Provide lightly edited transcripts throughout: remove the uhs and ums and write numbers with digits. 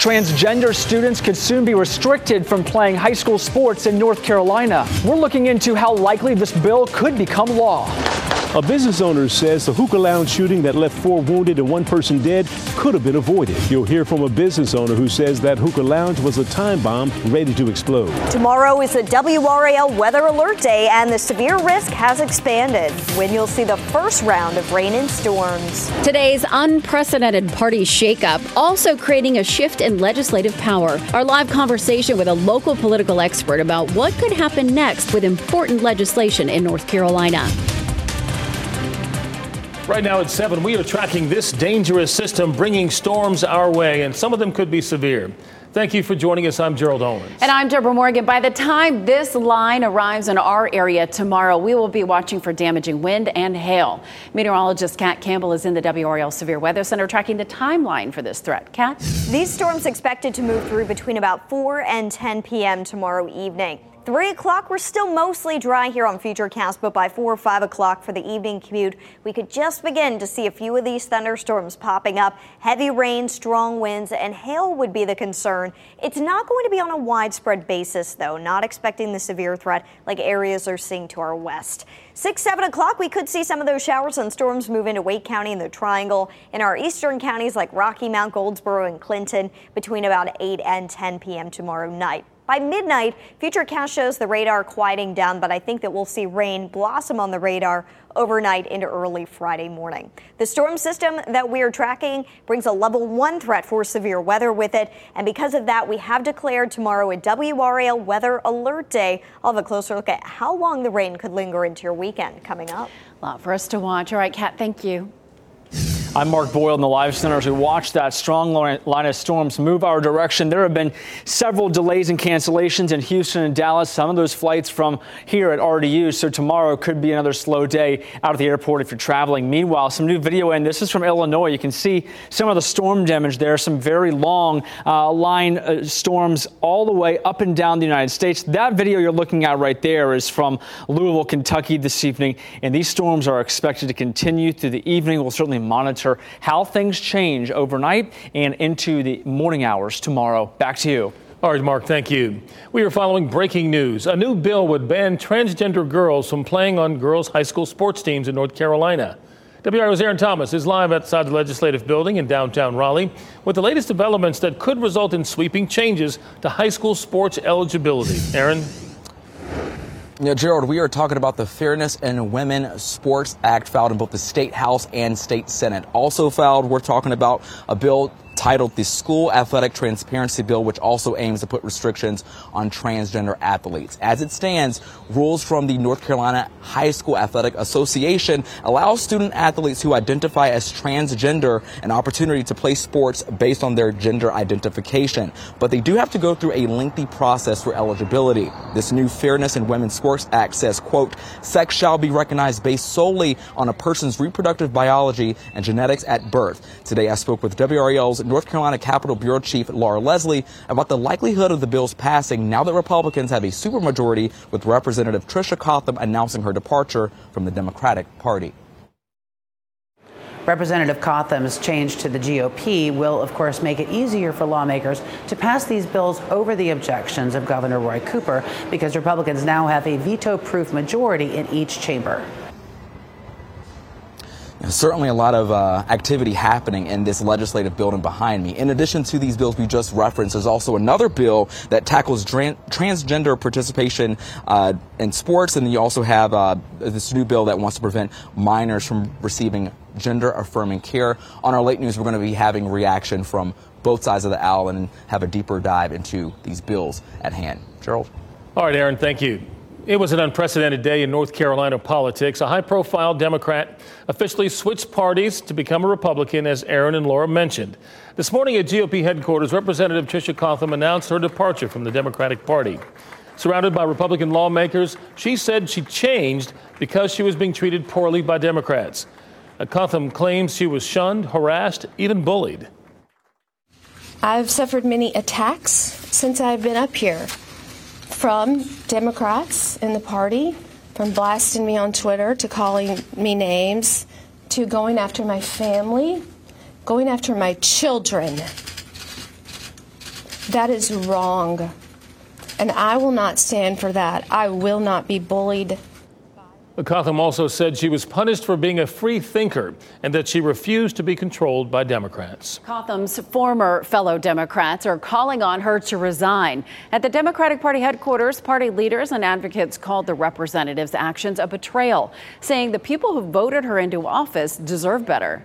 Transgender students could soon be restricted from playing high school sports in North Carolina. We're looking into how likely this bill could become law. A business owner says the hookah lounge shooting that left 4 wounded and 1 person dead could have been avoided. You'll hear from a business owner who says that hookah lounge was a time bomb ready to explode. Tomorrow is the WRAL weather alert day, and the severe risk has expanded when you'll see the first round of rain and storms. Today's unprecedented party shakeup also creating a shift in legislative power. Our live conversation with a local political expert about what could happen next with important legislation in North Carolina. Right now at 7, we are tracking this dangerous system bringing storms our way, and some of them could be severe. Thank you for joining us. I'm Gerald Owens. And I'm Deborah Morgan. By the time this line arrives in our area tomorrow, we will be watching for damaging wind and hail. Meteorologist Kat Campbell is in the WRAL Severe Weather Center tracking the timeline for this threat. Kat? These storms expected to move through between about 4 and 10 p.m. tomorrow evening. 3 o'clock, we're still mostly dry here on Futurecast, but by 4 or 5 o'clock for the evening commute, we could just begin to see a few of these thunderstorms popping up. Heavy rain, strong winds, and hail would be the concern. It's not going to be on a widespread basis, though, not expecting the severe threat like areas are seeing to our west. 6, 7 o'clock, we could see some of those showers and storms move into Wake County and the Triangle. In our eastern counties like Rocky Mount, Goldsboro, and Clinton between about 8 and 10 p.m. tomorrow night. By midnight, Futurecast shows the radar quieting down, but I think that we'll see rain blossom on the radar overnight into early Friday morning. The storm system that we are tracking brings a level 1 threat for severe weather with it, and because of that, we have declared tomorrow a WRAL weather alert day. I'll have a closer look at how long the rain could linger into your weekend coming up. A lot for us to watch. All right, Kat, thank you. I'm Mark Boyle in the Live Center as we watch that strong line of storms move our direction. There have been several delays and cancellations in Houston and Dallas. Some of those flights from here at RDU. So tomorrow could be another slow day out of the airport if you're traveling. Meanwhile, some new video, and this is from Illinois. You can see some of the storm damage there. Some very long line storms all the way up and down the United States. That video you're looking at right there is from Louisville, Kentucky this evening. And these storms are expected to continue through the evening. We'll certainly monitor how things change overnight and into the morning hours tomorrow. Back to you. All right, Mark, thank you. We are following breaking news. A new bill would ban transgender girls from playing on girls' high school sports teams in North Carolina. WRAL's Aaron Thomas is live outside the Legislative Building in downtown Raleigh with the latest developments that could result in sweeping changes to high school sports eligibility. Aaron? Yeah, Gerald, we are talking about the Fairness in Women Sports Act filed in both the State House and State Senate. Also filed, we're talking about a bill titled the School Athletic Transparency Bill, which also aims to put restrictions on transgender athletes. As it stands, rules from the North Carolina High School Athletic Association allow student athletes who identify as transgender an opportunity to play sports based on their gender identification. But they do have to go through a lengthy process for eligibility. This new Fairness in Women's Sports Act says, quote, sex shall be recognized based solely on a person's reproductive biology and genetics at birth. Today, I spoke with WRAL's North Carolina Capitol Bureau Chief Laura Leslie about the likelihood of the bill's passing now that Republicans have a supermajority, with Representative Tricia Cotham announcing her departure from the Democratic Party. Representative Cotham's change to the GOP will, of course, make it easier for lawmakers to pass these bills over the objections of Governor Roy Cooper, because Republicans now have a veto-proof majority in each chamber. Certainly a lot of activity happening in this legislative building behind me. In addition to these bills we just referenced, there's also another bill that tackles transgender participation in sports. And you also have this new bill that wants to prevent minors from receiving gender-affirming care. On our late news, we're going to be having reaction from both sides of the aisle and have a deeper dive into these bills at hand. Gerald? All right, Aaron, thank you. It was an unprecedented day in North Carolina politics. A high-profile Democrat officially switched parties to become a Republican, as Aaron and Laura mentioned. This morning at GOP headquarters, Representative Tricia Cotham announced her departure from the Democratic Party. Surrounded by Republican lawmakers, she said she changed because she was being treated poorly by Democrats. Cotham claims she was shunned, harassed, even bullied. I've suffered many attacks since I've been up here. From Democrats in the party, from blasting me on Twitter to calling me names, to going after my family, going after my children. That is wrong. And I will not stand for that. I will not be bullied. Cotham also said she was punished for being a free thinker and that she refused to be controlled by Democrats. Cotham's former fellow Democrats are calling on her to resign. At the Democratic Party headquarters, party leaders and advocates called the representative's actions a betrayal, saying the people who voted her into office deserve better.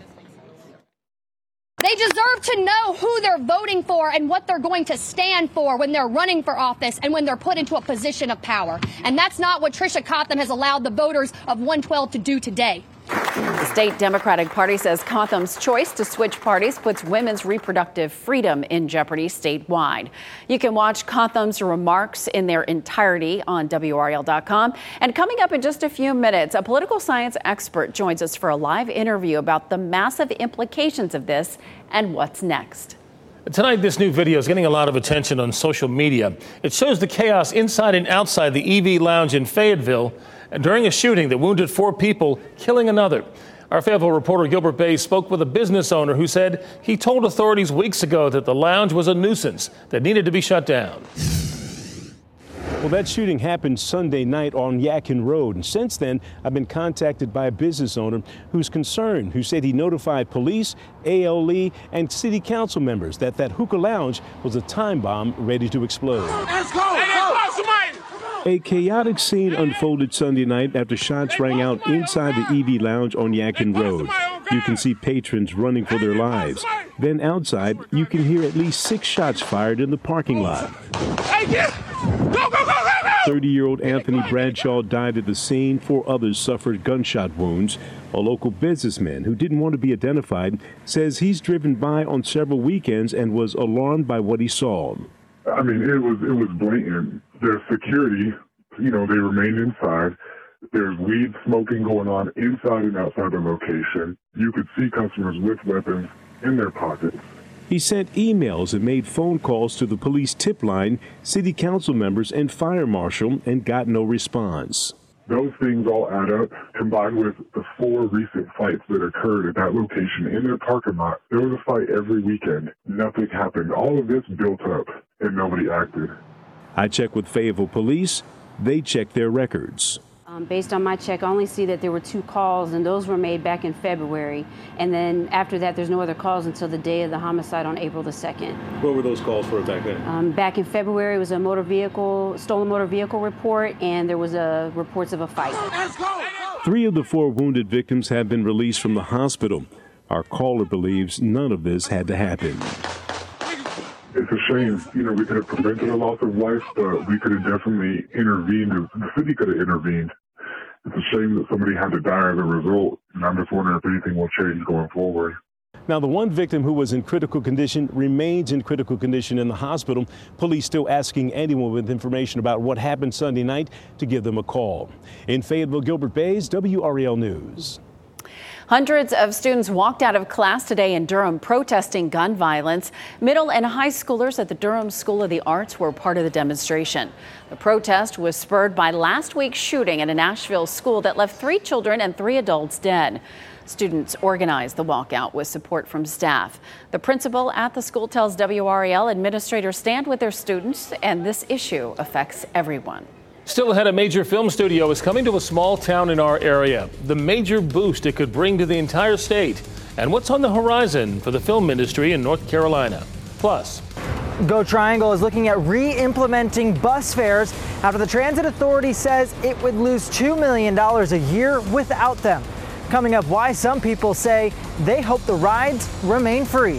They deserve to know who they're voting for and what they're going to stand for when they're running for office and when they're put into a position of power. And that's not what Tricia Cotham has allowed the voters of 112 to do today. The state Democratic Party says Cotham's choice to switch parties puts women's reproductive freedom in jeopardy statewide. You can watch Cotham's remarks in their entirety on WRAL.com. And coming up in just a few minutes, a political science expert joins us for a live interview about the massive implications of this and what's next. Tonight, this new video is getting a lot of attention on social media. It shows the chaos inside and outside the EV Lounge in Fayetteville during a shooting that wounded 4 people, killing another. Our Fayetteville reporter Gilbert Bays spoke with a business owner who said he told authorities weeks ago that the lounge was a nuisance that needed to be shut down. Well, that shooting happened Sunday night on Yadkin Road. And since then, I've been contacted by a business owner who's concerned, who said he notified police, ALE, and city council members that hookah lounge was a time bomb ready to explode. Let's go! A chaotic scene unfolded Sunday night after shots rang out inside the EV Lounge on Yadkin Road. You can see patrons running for their lives. Then outside, you can hear at least 6 shots fired in the parking lot. 30-year-old Anthony Bradshaw died at the scene. 4 others suffered gunshot wounds. A local businessman who didn't want to be identified says he's driven by on several weekends and was alarmed by what he saw. I mean, it was blatant. There's security, they remained inside. There's weed smoking going on inside and outside the location. You could see customers with weapons in their pockets. He sent emails and made phone calls to the police tip line, city council members, and fire marshal, and got no response. Those things all add up, combined with the 4 recent fights that occurred at that location in their parking lot. There was a fight every weekend. Nothing happened. All of this built up, and nobody acted. I checked with Fayetteville Police. They checked their records. Based on my check, I only see that there were 2 calls, and those were made back in February. And then after that, there's no other calls until the day of the homicide on April the 2nd. What were those calls for back then? Back in February, it was a stolen motor vehicle report, and there was reports of a fight. 3 of the 4 wounded victims have been released from the hospital. Our caller believes none of this had to happen. It's a shame. We could have prevented a loss of life, but we could have definitely intervened. The city could have intervened. It's a shame that somebody had to die as a result, and I'm just wondering if anything will change going forward. Now, the one victim who was in critical condition remains in critical condition in the hospital. Police still asking anyone with information about what happened Sunday night to give them a call. In Fayetteville, Gilbert Bays, WRAL News. Hundreds of students walked out of class today in Durham protesting gun violence. Middle and high schoolers at the Durham School of the Arts were part of the demonstration. The protest was spurred by last week's shooting at a Nashville school that left 3 children and 3 adults dead. Students organized the walkout with support from staff. The principal at the school tells WRAL administrators stand with their students, and this issue affects everyone. Still ahead, a major film studio is coming to a small town in our area. The major boost it could bring to the entire state, and what's on the horizon for the film industry in North Carolina. Plus, Go Triangle is looking at re-implementing bus fares after the Transit Authority says it would lose $2 million a year without them. Coming up, why some people say they hope the rides remain free.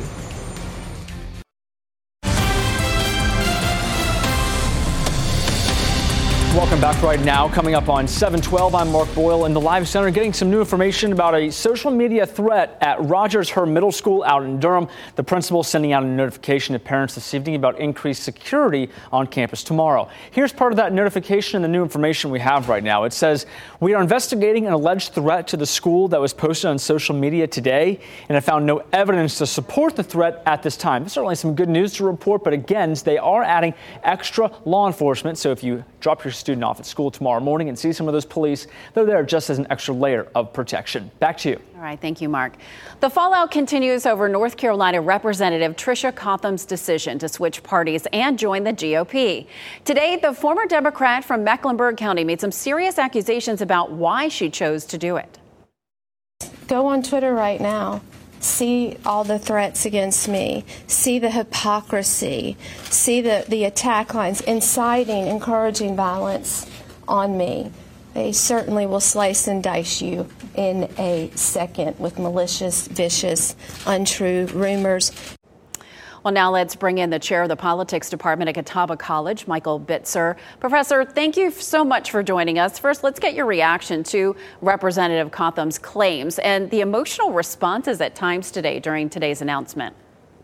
Welcome back right now. Coming up on 712, I'm Mark Boyle in the Live Center, getting some new information about a social media threat at Rogers Hur Middle School out in Durham. The principal sending out a notification to parents this evening about increased security on campus tomorrow. Here's part of that notification and the new information we have right now. It says, we are investigating an alleged threat to the school that was posted on social media today and have found no evidence to support the threat at this time. There's certainly some good news to report, but again, they are adding extra law enforcement. So if you drop your student off at school tomorrow morning and see some of those police. They're there just as an extra layer of protection. Back to you. All right. Thank you, Mark. The fallout continues over North Carolina Representative Tricia Cotham's decision to switch parties and join the GOP. Today, the former Democrat from Mecklenburg County made some serious accusations about why she chose to do it. Go on Twitter right now. See all the threats against me. See the hypocrisy. See the attack lines, inciting, encouraging violence on me. They certainly will slice and dice you in a second with malicious, vicious, untrue rumors. Well, now let's bring in the chair of the politics department at Catawba College, Michael Bitzer. Professor, thank you so much for joining us. First, let's get your reaction to Representative Cotham's claims and the emotional responses at times today during today's announcement.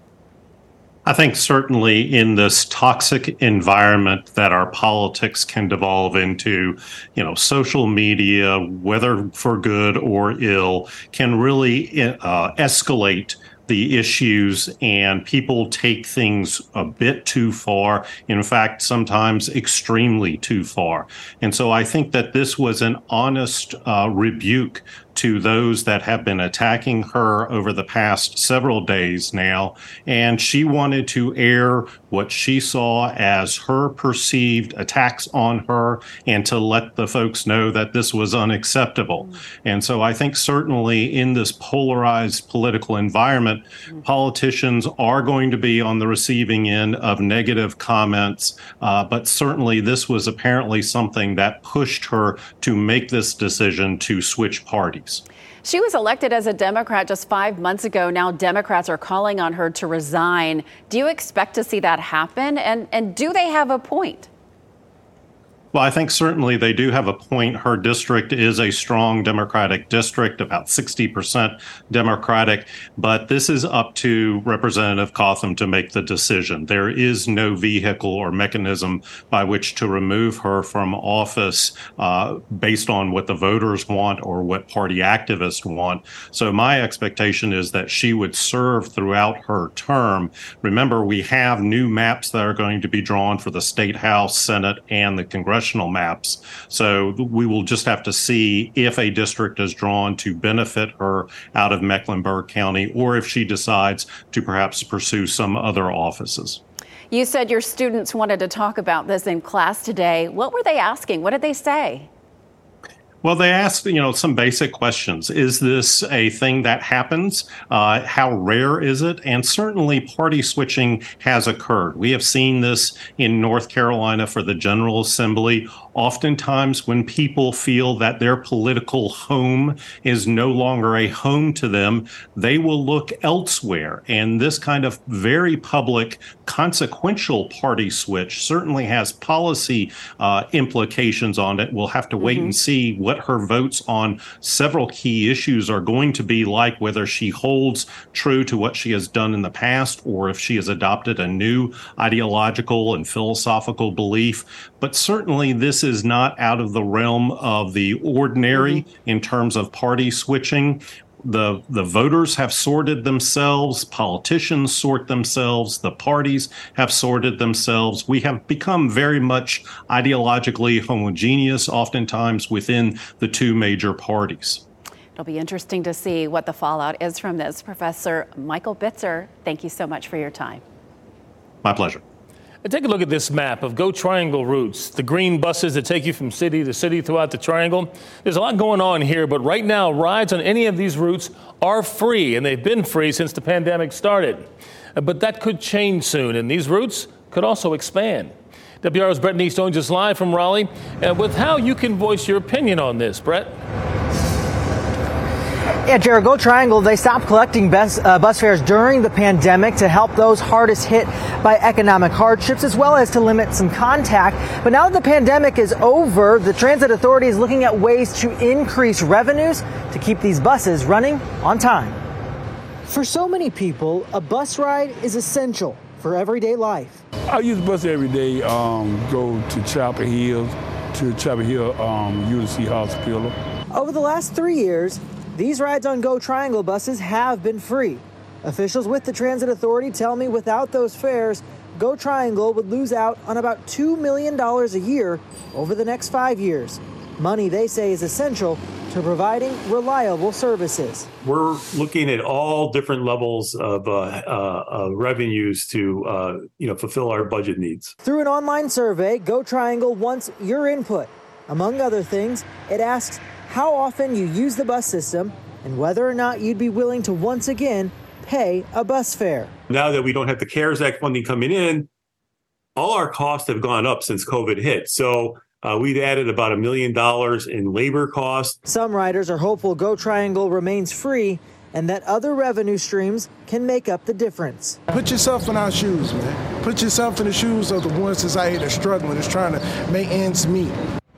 I think certainly in this toxic environment that our politics can devolve into, social media, whether for good or ill, can really escalate the issues, and people take things a bit too far. In fact, sometimes extremely too far. And so I think that this was an honest rebuke to those that have been attacking her over the past several days now. And she wanted to air what she saw as her perceived attacks on her and to let the folks know that this was unacceptable. And so I think certainly in this polarized political environment, politicians are going to be on the receiving end of negative comments. But certainly this was apparently something that pushed her to make this decision to switch parties. She was elected as a Democrat just 5 months ago. Now Democrats are calling on her to resign. Do you expect to see that happen? And do they have a point? Well, I think certainly they do have a point. Her district is a strong Democratic district, about 60% Democratic, but this is up to Representative Cotham to make the decision. There is no vehicle or mechanism by which to remove her from office based on what the voters want or what party activists want. So my expectation is that she would serve throughout her term. Remember, we have new maps that are going to be drawn for the State House, Senate, and the Congressional maps. So we will just have to see if a district is drawn to benefit her out of Mecklenburg County, or if she decides to perhaps pursue some other offices. You said your students wanted to talk about this in class today. What were they asking? What did they say? Well, they asked, some basic questions. Is this a thing that happens? How rare is it? And certainly party switching has occurred. We have seen this in North Carolina for the General Assembly. Oftentimes when people feel that their political home is no longer a home to them, they will look elsewhere. And this kind of very public, consequential party switch certainly has policy implications on it. We'll have to wait and see what her votes on several key issues are going to be like, whether she holds true to what she has done in the past or if she has adopted a new ideological and philosophical belief. But certainly this is not out of the realm of the ordinary in terms of party switching. The voters have sorted themselves, politicians sort themselves, the parties have sorted themselves. We have become very much ideologically homogeneous, oftentimes within the two major parties. It'll be interesting to see what the fallout is from this. Professor Michael Bitzer, thank you so much for your time. My pleasure. Take a look at this map of Go Triangle routes, the green buses that take you from city to city throughout the Triangle. There's a lot going on here, but right now, rides on any of these routes are free, and they've been free since the pandemic started. But that could change soon, and these routes could also expand. WR's Brett Neese joins us live from Raleigh with how you can voice your opinion on this. Brett? Yeah, Jared, Go Triangle, they stopped collecting bus fares during the pandemic to help those hardest hit by economic hardships, as well as to limit some contact. But now that the pandemic is over, the Transit Authority is looking at ways to increase revenues to keep these buses running on time. For so many people, a bus ride is essential for everyday life. I use the bus every day, go to Chapel Hill, UC Hospital. Over the last 3 years, these rides on Go Triangle buses have been free. Officials with the Transit Authority tell me without those fares, Go Triangle would lose out on about $2 million a year over the next 5 years. Money they say is essential to providing reliable services. We're looking at all different levels of revenues to fulfill our budget needs. Through an online survey, Go Triangle wants your input. Among other things, it asks how often you use the bus system and whether or not you'd be willing to once again pay a bus fare. Now that we don't have the CARES Act funding coming in, all our costs have gone up since COVID hit. So we've added about $1 million in labor costs. Some riders are hopeful Go Triangle remains free and that other revenue streams can make up the difference. Put yourself in our shoes, man. Put yourself in the shoes of the ones that's out here that's struggling, that's trying to make ends meet.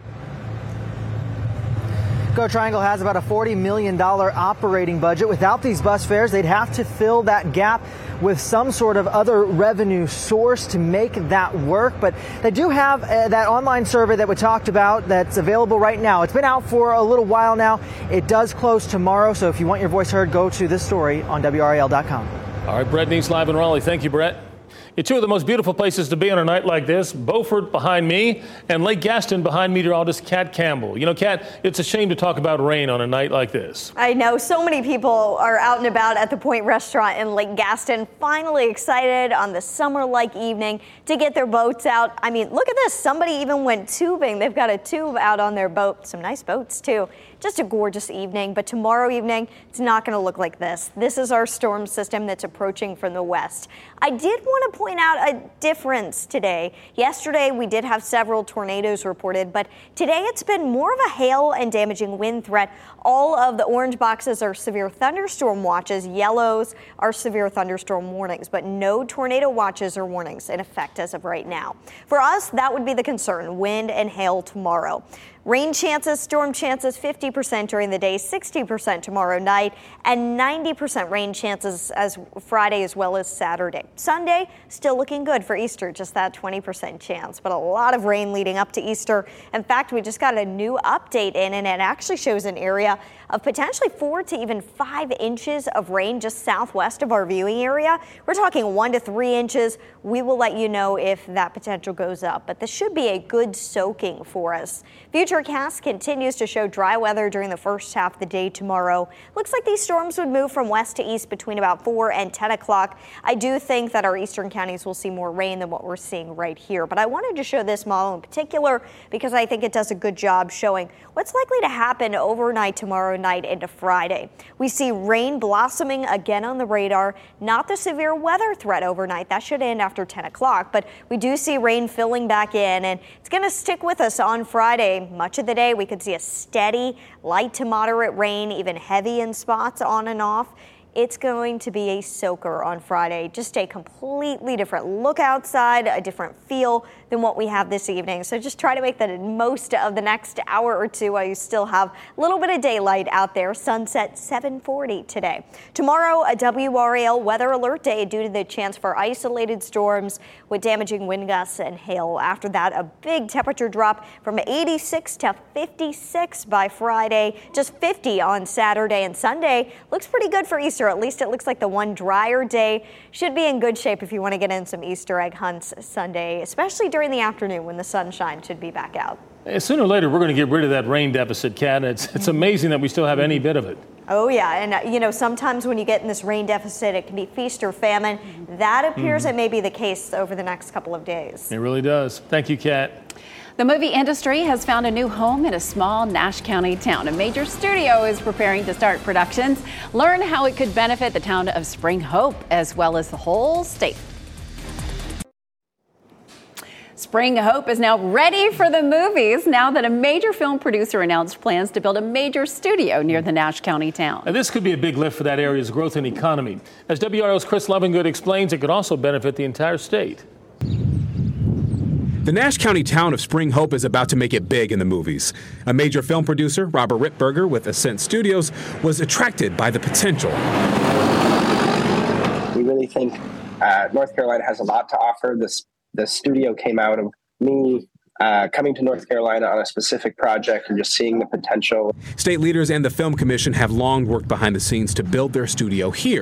Go Triangle has about a $40 million operating budget. Without these bus fares, they'd have to fill that gap with some sort of other revenue source to make that work. But they do have that online survey that we talked about that's available right now. It's been out for a little while now. It does close tomorrow. So if you want your voice heard, go to this story on WRAL.com. All right, Brett Neese live in Raleigh. Thank you, Brett. Two of the most beautiful places to be on a night like this, Beaufort behind me and Lake Gaston behind meteorologist Kat Campbell. You know, Kat, it's a shame to talk about rain on a night like this. I know so many people are out and about at the Point Restaurant in Lake Gaston, finally excited on the summer-like evening to get their boats out. I mean, look at this. Somebody even went tubing. They've got a tube out on their boat. Some nice boats, too. Just a gorgeous evening, but tomorrow evening, it's not going to look like this. This is our storm system that's approaching from the west. I did want to point out a difference today. Yesterday, we did have several tornadoes reported, but today it's been more of a hail and damaging wind threat. All of the orange boxes are severe thunderstorm watches. Yellows are severe thunderstorm warnings, but no tornado watches or warnings in effect as of right now. For us, that would be the concern, wind and hail tomorrow. Rain chances, storm chances, 50% during the day, 60% tomorrow night, and 90% rain chances as Friday as well as Saturday. Sunday, still looking good for Easter, just that 20% chance, but a lot of rain leading up to Easter. In fact, we just got a new update in, and it actually shows an area of potentially 4 to even 5 inches of rain just southwest of our viewing area. We're talking 1 to 3 inches. We will let you know if that potential goes up, but this should be a good soaking for us. Futurecast continues to show dry weather during the first half of the day tomorrow. Looks like these storms would move from west to east between about 4 and 10 o'clock. I do think that our eastern counties will see more rain than what we're seeing right here, but I wanted to show this model in particular because I think it does a good job showing what's likely to happen overnight tomorrow night into Friday. We see rain blossoming again on the radar, not the severe weather threat overnight. That should end after 10 o'clock, but we do see rain filling back in, and it's going to stick with us on Friday. Much of the day, we could see a steady, light to moderate rain, even heavy in spots on and off. It's going to be a soaker on Friday. Just a completely different look outside, a different feel than what we have this evening. So just try to make the most of the next hour or two while you still have a little bit of daylight out there. Sunset 7:40 today. Tomorrow, a WRAL weather alert day due to the chance for isolated storms with damaging wind gusts and hail. After that, a big temperature drop from 86 to 56 by Friday, just 50 on Saturday and Sunday. Looks pretty good for Easter. At least it looks like the one drier day should be in good shape if you want to get in some Easter egg hunts Sunday, especially during the afternoon when the sunshine should be back out. Sooner or later, we're going to get rid of that rain deficit, Kat. It's amazing that we still have any bit of it. Oh, yeah. And, sometimes when you get in this rain deficit, it can be feast or famine. That appears it may be the case over the next couple of days. It really does. Thank you, Kat. The movie industry has found a new home in a small Nash County town. A major studio is preparing to start productions. Learn how it could benefit the town of Spring Hope as well as the whole state. Spring Hope is now ready for the movies now that a major film producer announced plans to build a major studio near the Nash County town. Now, this could be a big lift for that area's growth and economy. As WRAL's Chris Lovingood explains, it could also benefit the entire state. The Nash County town of Spring Hope is about to make it big in the movies. A major film producer, Robert Rittberger with Ascent Studios, was attracted by the potential. We really think North Carolina has a lot to offer. The studio came out of me coming to North Carolina on a specific project and just seeing the potential. State leaders and the Film Commission have long worked behind the scenes to build their studio here.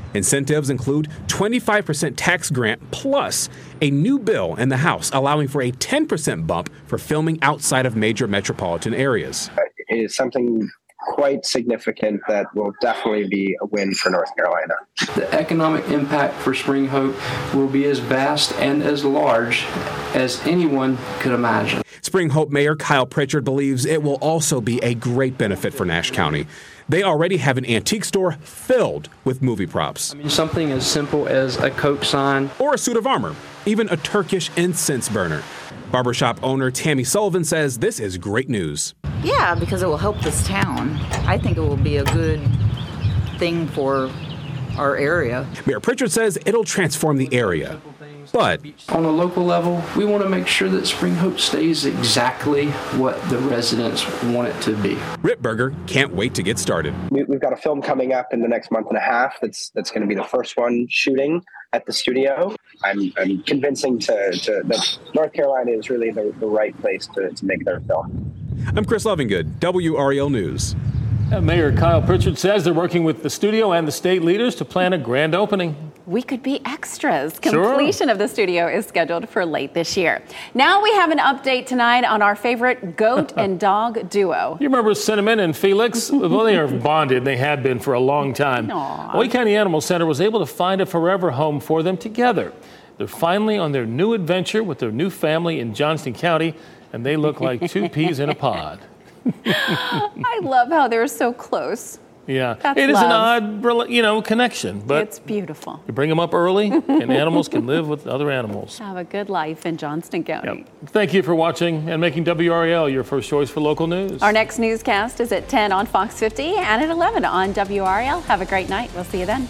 Incentives include 25% tax grant plus a new bill in the House allowing for a 10% bump for filming outside of major metropolitan areas. It is something quite significant that will definitely be a win for North Carolina. The economic impact for Spring Hope will be as vast and as large as anyone could imagine. Spring Hope Mayor Kyle Pritchard believes it will also be a great benefit for Nash County. They already have an antique store filled with movie props. Something as simple as a Coke sign. Or a suit of armor, even a Turkish incense burner. Barbershop owner Tammy Sullivan says this is great news. Yeah, because it will help this town. I think it will be a good thing for our area. Mayor Pritchard says it'll transform the area. But on a local level, we want to make sure that Spring Hope stays exactly what the residents want it to be. Rittberger can't wait to get started. We've got a film coming up in the next month and a half that's going to be the first one shooting at the studio. I'm convincing that North Carolina is really the right place to make their film. I'm Chris Lovingood, WRAL News. Mayor Kyle Pritchard says they're working with the studio and the state leaders to plan a grand opening. We could be extras. Completion of the studio is scheduled for late this year. Now we have an update tonight on our favorite goat and dog duo. You remember Cinnamon and Felix? Well, they are bonded, and they have been for a long time. Wake County Animal Center was able to find a forever home for them together. They're finally on their new adventure with their new family in Johnston County, and they look like two peas in a pod. I love how they're so close. Yeah, That's it is love. an odd, connection, but it's beautiful. You bring them up early, and animals can live with other animals. Have a good life in Johnston County. Yep. Thank you for watching and making WRAL your first choice for local news. Our next newscast is at 10 on Fox 50 and at 11 on WRAL. Have a great night. We'll see you then.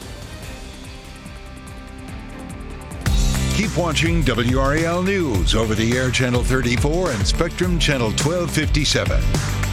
Keep watching WRAL News over the air Channel 34 and Spectrum Channel 1257.